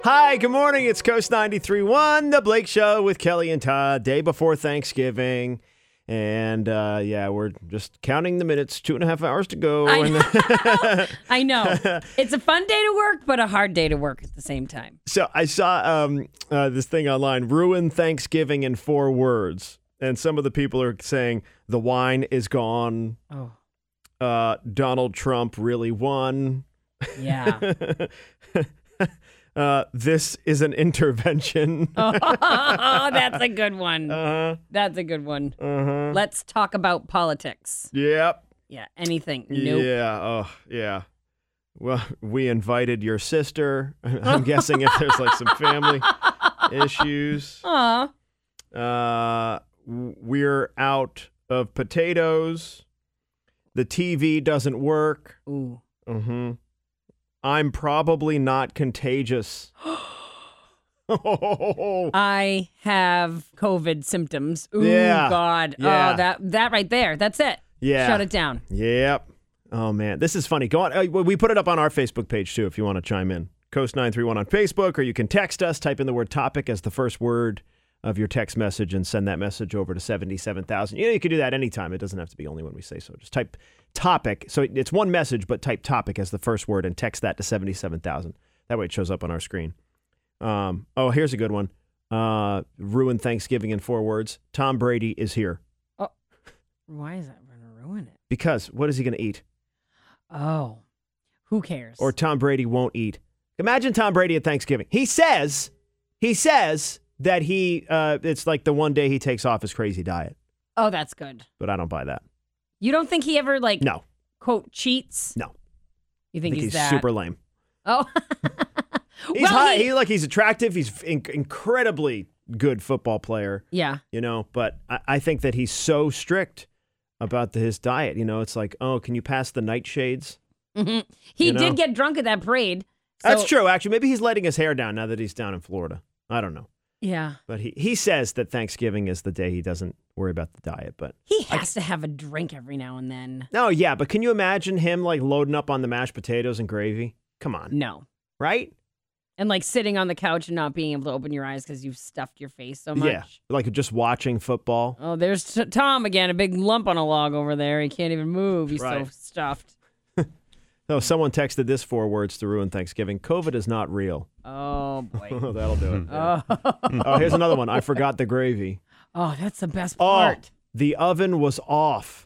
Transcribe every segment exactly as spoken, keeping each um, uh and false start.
Hi, good morning. It's Coast ninety-three point one, The Blake Show with Kelly and Todd, day before Thanksgiving. And, uh, yeah, we're just counting the minutes, two and a half hours to go. I and know. I know. It's a fun day to work, but a hard day to work at the same time. So I saw um, uh, this thing online, ruin Thanksgiving in four words. And some of the people are saying the wine is gone. Oh, Uh, Donald Trump really won. yeah. Uh, this is an intervention. Oh, that's a good one. Uh-huh. That's a good one. Uh-huh. Let's talk about politics. Yep. Yeah, anything. Nope. Yeah. Oh, yeah. Well, we invited your sister. I'm guessing if there's like some family issues. Aw. Uh, we're out of potatoes. The T V doesn't work. Ooh. Mm-hmm. I'm probably not contagious. Oh, I have COVID symptoms. Ooh, Yeah. God. Yeah. Oh, that that right there. That's it. yeah. Shut it down. Yep. Oh, man. This is funny. Go on. Uh, we put it up on our Facebook page, too, if you want to chime in. Coast nine three one on Facebook, or you can text us. Type in the word topic as the first word of your text message and send that message over to seventy-seven thousand. You know, you can do that anytime. It doesn't have to be only when we say so. Just type topic. So it's one message, but type topic as the first word and text that to seventy-seven thousand. That way it shows up on our screen. Um, oh, here's a good one. Uh, ruin Thanksgiving in four words. Tom Brady is here. Why is that going to ruin it? Because what is he going to eat? Oh, who cares? Or Tom Brady won't eat. Imagine Tom Brady at Thanksgiving. He says, he says that he, uh, it's like the one day he takes off his crazy diet. Oh, that's good. But I don't buy that. You don't think he ever, like, No, quote, cheats? no. You I think, think he's, he's that? super lame. Oh. He's well, high. he- He, like he's attractive. He's in- incredibly good football player. Yeah. You know, but I, I think that he's so strict about the, his diet. You know, it's like, oh, can you pass the nightshades? hmm He You know? did get drunk at that parade. So, That's true. Actually, maybe he's letting his hair down now that he's down in Florida. I don't know. Yeah. But he, he says that Thanksgiving is the day he doesn't worry about the diet. But He has to have a drink every now and then. no, yeah. But can you imagine him like loading up on the mashed potatoes and gravy? Come on. No. Right? And like sitting on the couch and not being able to open your eyes because you've stuffed your face so much. Yeah. Like just watching football. Oh, there's t- Tom again, a big lump on a log over there. He can't even move. He's Right. so stuffed. So someone texted this four words to ruin Thanksgiving. COVID is not real. Oh, boy. That'll do it. Yeah. oh. Oh, here's another one. I forgot the gravy. oh, that's the best Oh, part. the oven was off.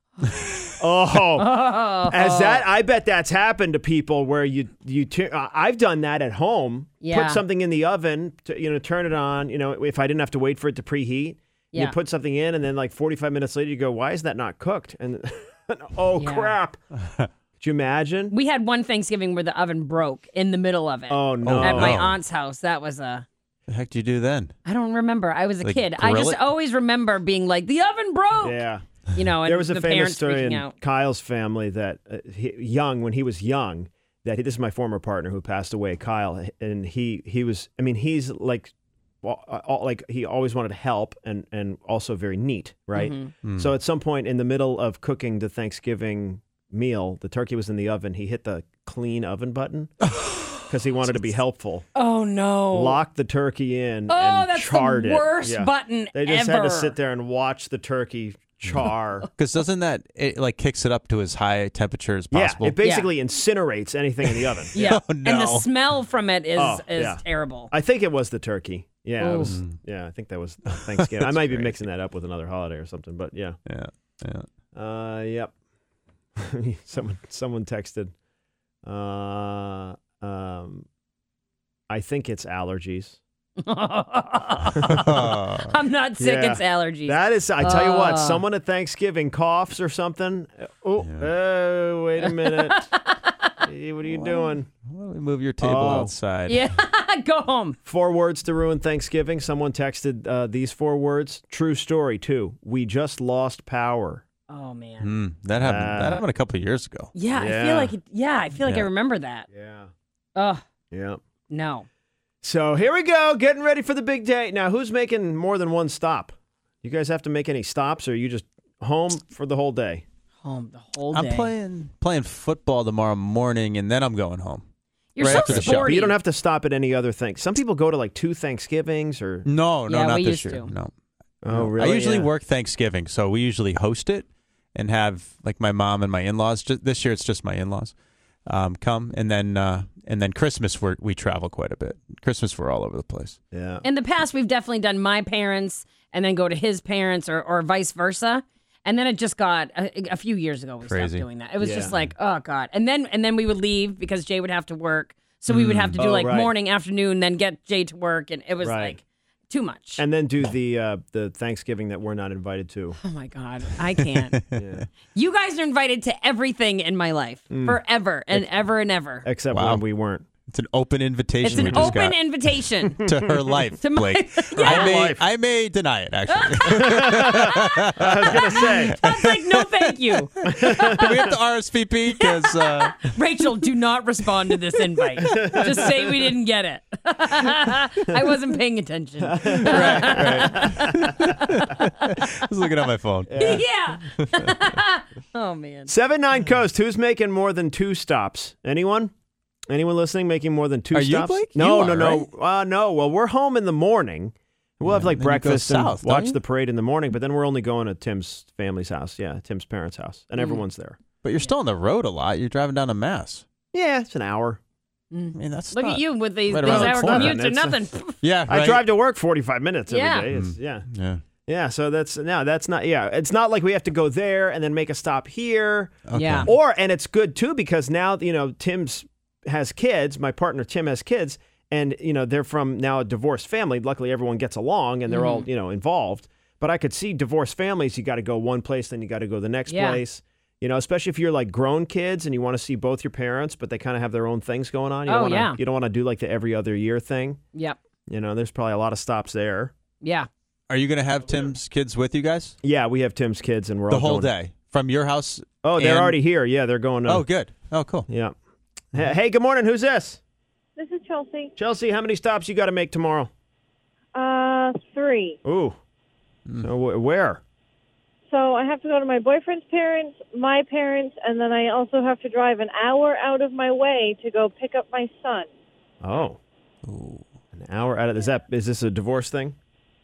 Oh, as that, I bet that's happened to people where you, you, tu- uh, I've done that at home. Yeah. Put something in the oven, to, you know, turn it on, you know, if I didn't have to wait for it to preheat. Yeah. You put something in and then like forty-five minutes later you go, why is that not cooked? And oh, Yeah. crap. Could you imagine? We had one Thanksgiving where the oven broke in the middle of it. Oh, no. At my no. aunt's house. That was a... The heck do you do then? I don't remember. I was a Like, kid. I grill just it? always remember being like, the oven broke. Yeah. You know, and There was a the famous parents story freaking in out. Kyle's family that uh, he, young, when he was young, that he, this is my former partner who passed away, Kyle, and he he was, I mean, he's like, well, uh, all- like he always wanted to help and and also very neat, right? Mm-hmm. So at some point in the middle of cooking the Thanksgiving meal, the turkey was in the oven. He hit the clean oven button because he wanted to be helpful. Oh, no. Locked the turkey in Oh, and that's charred the it. worst Yeah. button They just ever. had to sit there and watch the turkey char. Because doesn't that it like kicks it up to as high temperature as possible? Yeah, it basically incinerates anything in the oven. Yeah. Oh, And the no. smell from it is, Oh, is yeah. terrible. I think it was the turkey. Yeah, it Ooh. was, yeah, I think that was Thanksgiving. I might be crazy. mixing that up with another holiday or something, but yeah. yeah, yeah. Uh, yep. someone someone texted. Uh, um, I think it's allergies. I'm not sick. Yeah. It's allergies. That is, I tell you what, Uh. someone at Thanksgiving coughs or something. Oh, Yeah. oh, wait a minute. Hey, what are you doing? Why don't we move your table Oh. outside? yeah. Go home. Four words to ruin Thanksgiving. Someone texted uh, these four words. True story, too. We just lost power. Oh, man. Hmm, that happened. Uh, that happened a couple of years ago. Yeah, I Yeah. feel like it, yeah, I feel like I Yeah. remember that. Yeah. Oh, Yeah. no. So here we go, getting ready for the big day. Now, who's making more than one stop? You guys have to make any stops, or are you just home for the whole day? Home the whole I'm day. playing playing football tomorrow morning, and then I'm going home. You're right so after the show. But sporty. you don't have to stop at any other thing. Some people go to like two Thanksgivings or. No, no, Yeah, not we this used year. to. No. Oh, No. really? I usually Yeah. work Thanksgiving, so we usually host it and have like my mom and my in-laws. Just, this year, it's just my in-laws um, come, and then uh, and then Christmas we're, we travel quite a bit. Christmas we're all over the place. Yeah. In the past, we've definitely done my parents and then go to his parents or, or vice versa. And then it just got a, a few years ago we Crazy. stopped doing that. It was Yeah. just like, oh God. And then and then we would leave because Jay would have to work. So we would have to do Oh, like right. morning, afternoon, then get Jay to work, and it was Right. like too much. And then do the uh, the Thanksgiving that we're not invited to. oh my God, I can't. Yeah. You guys are invited to everything in my life forever and ever and ever. Except Wow. when we weren't. It's an open invitation. It's an we just open got invitation. to her life, To my- Blake. Yeah. I may, life. I may deny it. Actually, I was gonna say. I was like, no, thank you. do we have to R S V P? Because uh, Rachel, do not respond to this invite. Just say we didn't get it. I wasn't paying attention. right, right. I was looking at my phone. Yeah. oh man. Seven nine Coast. Who's making more than two stops? Anyone? Anyone listening making more than two Are you, stops? Blake? No, You no, are, no. Uh, no. Well, we're home in the morning. We'll have like then you go breakfast and south, don't watch you? the parade in the morning, but then we're only going to Tim's family's house. Yeah, Tim's parents' house, Mm. and everyone's there. But you're still on the road a lot. You're driving down to Mass. Yeah, it's an hour. I mean, that's Look not- at you with these, right these around the hour corner. commutes or It's a- nothing. Yeah, I right. drive to work forty-five minutes every Yeah. day. It's, yeah. Yeah. Yeah, so that's no, that's not. Yeah, it's not like we have to go there and then make a stop here. Okay. Yeah. Or and it's good too because now you know Tim's has kids. My partner Tim has kids, and you know they're from now a divorced family. Luckily, everyone gets along and they're all you know involved. But I could see divorced families. You got to go one place, then you got to go the next Yeah. place. You know, especially if you're like grown kids and you want to see both your parents, but they kind of have their own things going on. You Oh, don't wanna, yeah. You don't want to do like the every other year thing. Yep. You know, there's probably a lot of stops there. Yeah. Are you going to have Tim's kids with you guys Yeah, we have Tim's kids, and we're the all whole going- day from your house? Oh, they're and- already here. Yeah, they're going. Uh, Oh, good. Oh, cool. yeah. Hey, hey, good morning. Who's this? This is Chelsea. Chelsea, how many stops you got to make tomorrow? Uh, three. Ooh. Hmm. So wh- where? So I have to go to my boyfriend's parents, my parents, and then I also have to drive an hour out of my way to go pick up my son. Oh. An hour out of is that is this a divorce thing?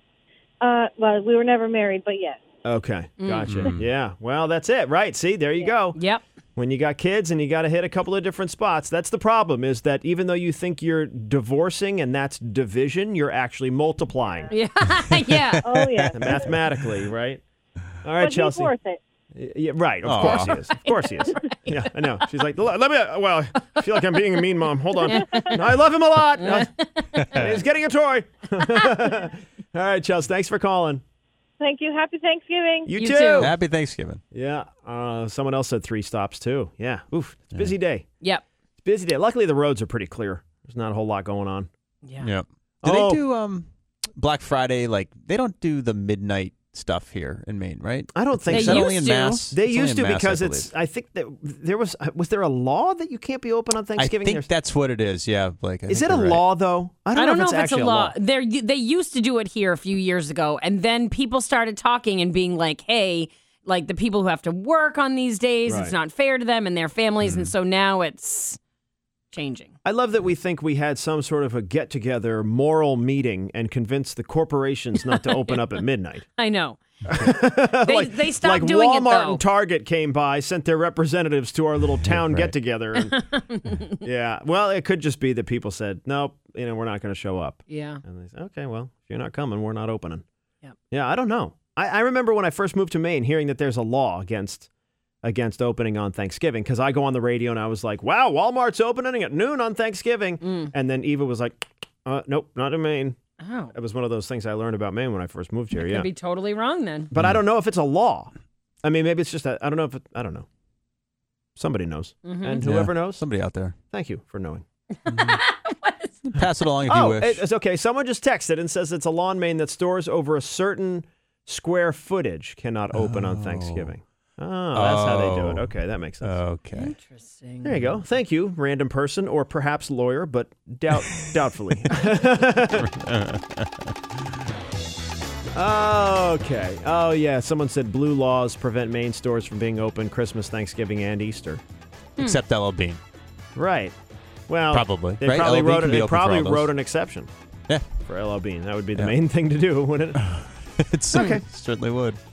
Uh, well, we were never married, but yes. Okay, gotcha. Yeah. Well, that's it, right? See, there you go. Yep. When you got kids and you got to hit a couple of different spots, that's the problem. Is that even though you think you're divorcing and that's division, you're actually multiplying Yeah. yeah. Oh, yeah. mathematically, right? All right, But Chelsea. he's worth it. Yeah, right. Of Aw. course he is. Of course he is. Yeah, I know. She's like, let me. Well, I feel like I'm being a mean mom. Hold on. No, I love him a lot. No, he's getting a toy. All right, Chelsea. Thanks for calling. Thank you. Happy Thanksgiving. You, You too. too. Happy Thanksgiving. Yeah. Uh, someone else said three stops too. Yeah. Oof. It's a busy day. Yep. It's a busy day. Luckily, the roads are pretty clear. There's not a whole lot going on. Yeah. Yep. Do Oh. they do um Black Friday? Like they don't do the midnight stuff here in Maine, right? I don't think They Is so. that used only in to. Mass? They It's only used to in Mass, because I it's. believe. I think that there was. Was there a law that you can't be open on I Thanksgiving? think There's- that's what it is. Yeah, Blake. I is think it a you're right. law though? I don't, I don't know if if it's it's a actually law. They they used to do it here a few years ago, and then people started talking and being like, "Hey, like the people who have to work on these days, Right. it's not fair to them and their families." And so now it's changing. I love that we think we had some sort of a get together moral meeting and convinced the corporations not to open up at midnight. I know. They like, they stopped like doing it Walmart though. and Target came by, sent their representatives to our little town Right. get together. And, yeah. Well, it could just be that people said, nope, you know, we're not going to show up. yeah. And they said, okay, well, if you're not coming, we're not opening. Yep. Yeah, I don't know. I, I remember when I first moved to Maine hearing that there's a law against against opening on Thanksgiving because I go on the radio and I was like, wow, Walmart's opening at noon on Thanksgiving. Mm. And then Eva was like, uh, nope, not in Maine. Oh, It was one of those things I learned about Maine when I first moved here. could Yeah. be totally wrong then. But I don't know if it's a law. I mean, maybe it's just a, I don't know if it, I don't know. Somebody knows. Mhm. And Yeah, whoever knows, somebody out there. thank you for knowing. Pass it along if Oh, you wish. it- it's okay. Someone just texted and says it's a law in Maine that stores over a certain square footage cannot open on Oh. Thanksgiving. Oh, that's how they do it. Oh. Okay, that makes sense. Okay. Interesting. There you go. Thank you, random person or perhaps lawyer, but doubt doubtfully. Okay. Oh yeah. Someone said blue laws prevent Maine stores from being open Christmas, Thanksgiving, and Easter. Except L L Bean. Right. Well, Probably, They right? probably L L Bean wrote. can it- be They open for probably all those. wrote an exception Yeah, for L L Bean. That would be the Yeah. main thing to do, wouldn't it? it Okay. certainly would.